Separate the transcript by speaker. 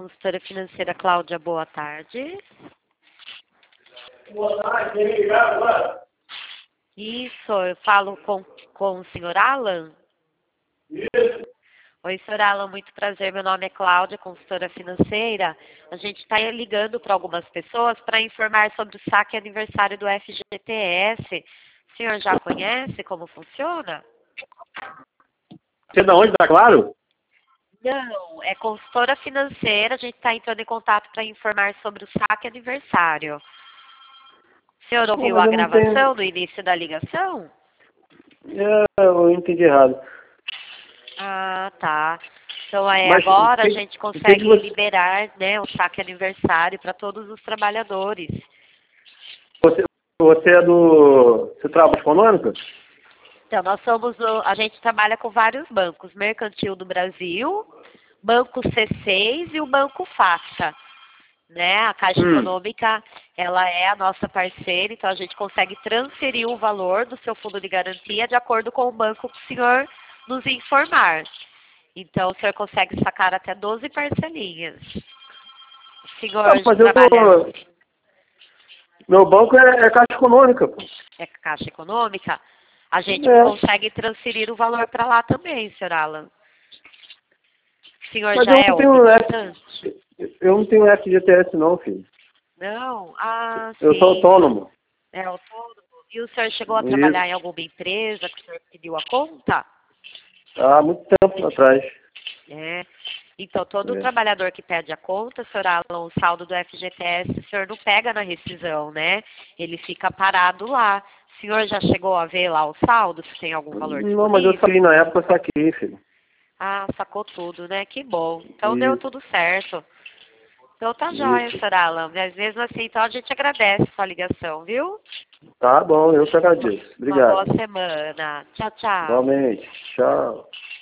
Speaker 1: consultora financeira Cláudia, boa tarde.
Speaker 2: Boa tarde, quem ligar agora?
Speaker 1: Isso, eu falo com o senhor Alan?
Speaker 2: Isso.
Speaker 1: Oi, senhor Alan, muito prazer. Meu nome é Cláudia, consultora financeira. A gente está ligando para algumas pessoas para informar sobre o saque aniversário do FGTS. O senhor já conhece como funciona?
Speaker 2: Você é da onde, tá claro?
Speaker 1: Não, é consultora financeira. A gente está entrando em contato para informar sobre o saque aniversário. O senhor
Speaker 2: Não,
Speaker 1: ouviu
Speaker 2: mas
Speaker 1: a
Speaker 2: eu não
Speaker 1: gravação
Speaker 2: tenho...
Speaker 1: no início da ligação?
Speaker 2: Eu entendi errado.
Speaker 1: Ah, tá. Então aí
Speaker 2: Mas
Speaker 1: agora a
Speaker 2: o
Speaker 1: gente
Speaker 2: que
Speaker 1: consegue
Speaker 2: você...
Speaker 1: liberar, né, o saque aniversário para todos os trabalhadores.
Speaker 2: Você é do... Você trabalha econômica?
Speaker 1: Então, a gente trabalha com vários bancos, Mercantil do Brasil, Banco C6 e o Banco Fácil, né? A Caixa Econômica, ela é a nossa parceira, então a gente consegue transferir o valor do seu fundo de garantia de acordo com o banco que o senhor nos informar. Então, o senhor consegue sacar até 12 parcelinhas. O senhor
Speaker 2: Não, mas eu
Speaker 1: trabalha,
Speaker 2: tô... Meu banco é Caixa Econômica, pô.
Speaker 1: é Caixa Econômica, a gente
Speaker 2: É.
Speaker 1: consegue transferir o valor para lá também, senhor Alan. O senhor
Speaker 2: Mas
Speaker 1: já
Speaker 2: eu
Speaker 1: é
Speaker 2: não tenho
Speaker 1: optante?
Speaker 2: Eu não tenho FGTS não, filho.
Speaker 1: Não? Ah,
Speaker 2: Eu sou
Speaker 1: sim.
Speaker 2: autônomo.
Speaker 1: É autônomo. E o senhor chegou a
Speaker 2: Isso.
Speaker 1: trabalhar em alguma empresa que o senhor pediu a conta?
Speaker 2: Há muito tempo atrás.
Speaker 1: É. Então, todo
Speaker 2: É.
Speaker 1: trabalhador que pede a conta, senhor Alan, o saldo do FGTS, o senhor não pega na rescisão, né? Ele fica parado lá. O senhor já chegou a ver lá o saldo, se tem algum valor
Speaker 2: Não, mas eu
Speaker 1: disponível?
Speaker 2: saí na época, eu saquei, filho.
Speaker 1: Ah, sacou tudo, né? Que bom. Então deu
Speaker 2: Isso.
Speaker 1: tudo certo. Então tá jóia,
Speaker 2: Isso.
Speaker 1: senhor Alan. Mas mesmo assim, então a gente agradece a sua ligação, viu?
Speaker 2: Tá bom, eu que agradeço.
Speaker 1: Uma boa
Speaker 2: Obrigado.
Speaker 1: semana. Tchau, tchau.
Speaker 2: Igualmente. Tchau.